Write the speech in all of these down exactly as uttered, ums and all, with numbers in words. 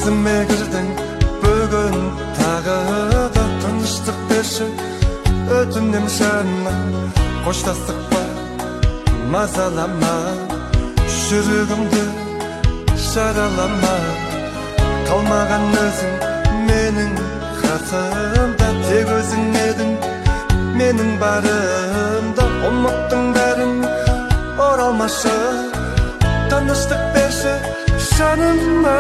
есіме кірдің бүгін тағы да тыныштық берші өтінем жаным қоштастық па мазалама жүрегімді жаралама қалмаған өзің менің қасымда тек өзің едің менің барымда ұмыттың бәрін оралмашы тыныштық берші жаныма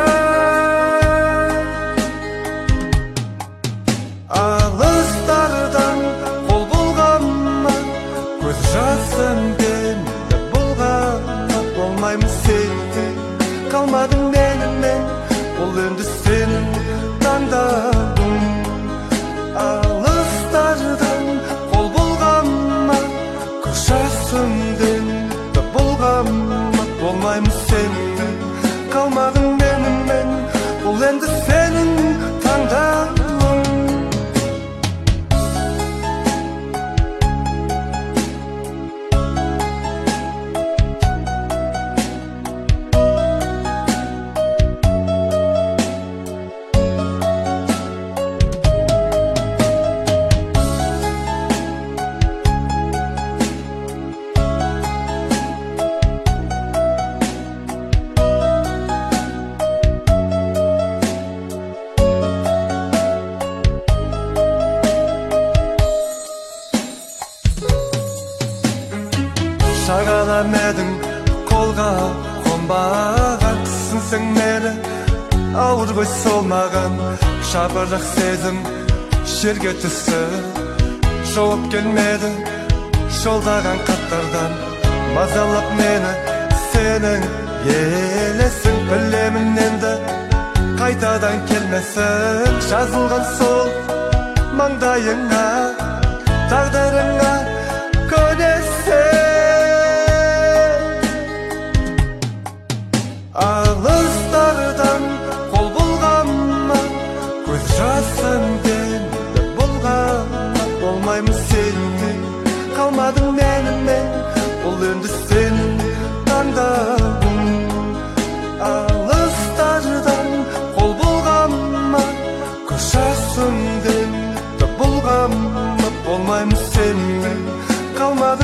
алыстардан қол бұлғанма көз жасыммен бұлғанма болмаймын сенде қалмадың менімен бұл енді сенің таңдауың алыстардан қол бұлғанма көз жасыммен бұлғанма болмаймын сенде қалмадың менімен бұл енді сенің таңдауың шағаламедің қолға қонбаған түсінсең мені ауыр ғой сол маған жапырақ сезім жерге түсіп жауап келмеді жолдаған хаттардан мазалап мені сенің елесің білемін енді қайтадан келмесін жазылған сол маңдайыңа тағдырыңа көнесің алыстардан қол бұлғанма көз жасыммен бұлғанма болмаймын сенде қалмадың менімен бұл енді сенің таңдауың алыстардан қол бұлғанма көз жасыммен бұлғанма болмаймын сенде қалмадың